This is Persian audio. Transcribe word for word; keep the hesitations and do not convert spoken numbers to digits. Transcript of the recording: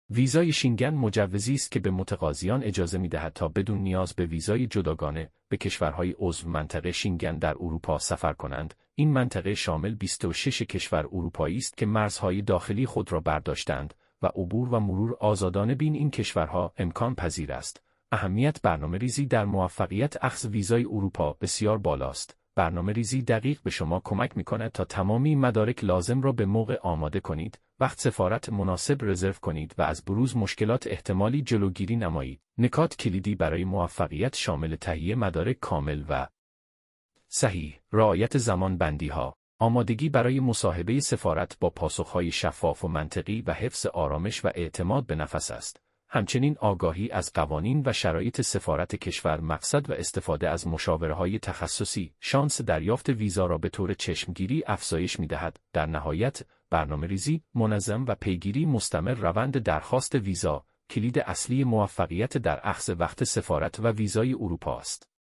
ویزای شینگن مجوزی است که به متقاضیان اجازه می‌دهد تا بدون نیاز به ویزای جداگانه به کشورهای عضو منطقه شینگن در اروپا سفر کنند. این منطقه شامل بیست و شش کشور اروپایی است که مرزهای داخلی خود را برداشتند و عبور و مرور آزادانه بین این کشورها امکان پذیر است. اهمیت برنامه‌ریزی در موفقیت اخذ ویزای اروپا بسیار بالاست. برنامه‌ریزی دقیق به شما کمک می‌کند تا تمامی مدارک لازم را به موقع آماده کنید، وقت سفارت مناسب رزرو کنید و از بروز مشکلات احتمالی جلوگیری نمایید. نکات کلیدی برای موفقیت شامل تهیه مدارک کامل و صحیح، رعایت زمانبندی‌ها، آمادگی برای مصاحبه سفارت با پاسخ‌های شفاف و منطقی و حفظ آرامش و اعتماد به نفس است. همچنین آگاهی از قوانین و شرایط سفارت کشور، مقصد و استفاده از مشاوره‌های تخصصی، شانس دریافت ویزا را به طور چشمگیری افزایش می‌دهد. در نهایت، برنامه‌ریزی منظم و پیگیری مستمر روند درخواست ویزا، کلید اصلی موفقیت در اخذ وقت سفارت و ویزای اروپا است.